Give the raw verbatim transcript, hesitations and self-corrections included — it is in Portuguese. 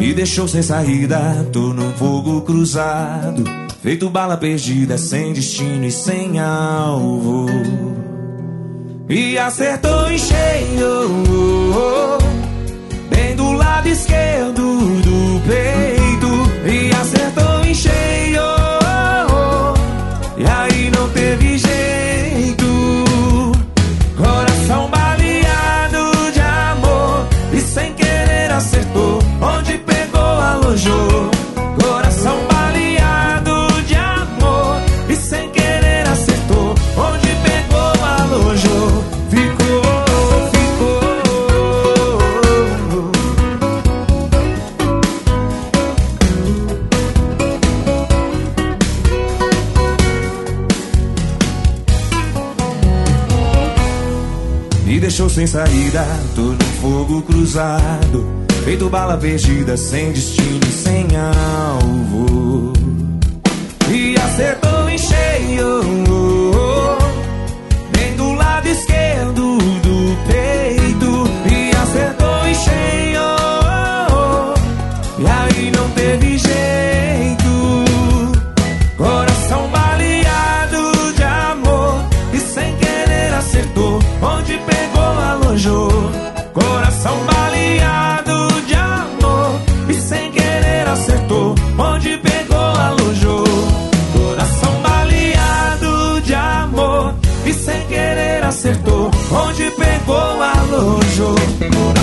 Me deixou sem saída, tô num fogo cruzado, feito bala perdida, sem destino e sem alvo. E acertou em cheio, bem do lado esquerdo do peito. E acertou em cheio, e aí não teve jeito. Coração baleado de amor, e sem querer acertou onde pegou, alojou. Coração baleado de amor, e sem querer acertou onde pegou, alojou. Ficou, ficou. Me deixou sem saída, tô num fogo cruzado, feito bala perdida, sem destino e sem alvo. E acertou em cheio, bem do lado esquerdo do peito. E acertou em cheio, e aí não teve jeito. Coração baleado de amor, e sem querer acertou onde pegou, alojou. Coração baleado de amor, e sem querer acertou onde pegou, alojou. Coração baleado de amor, e sem querer acertou onde pegou, alojou.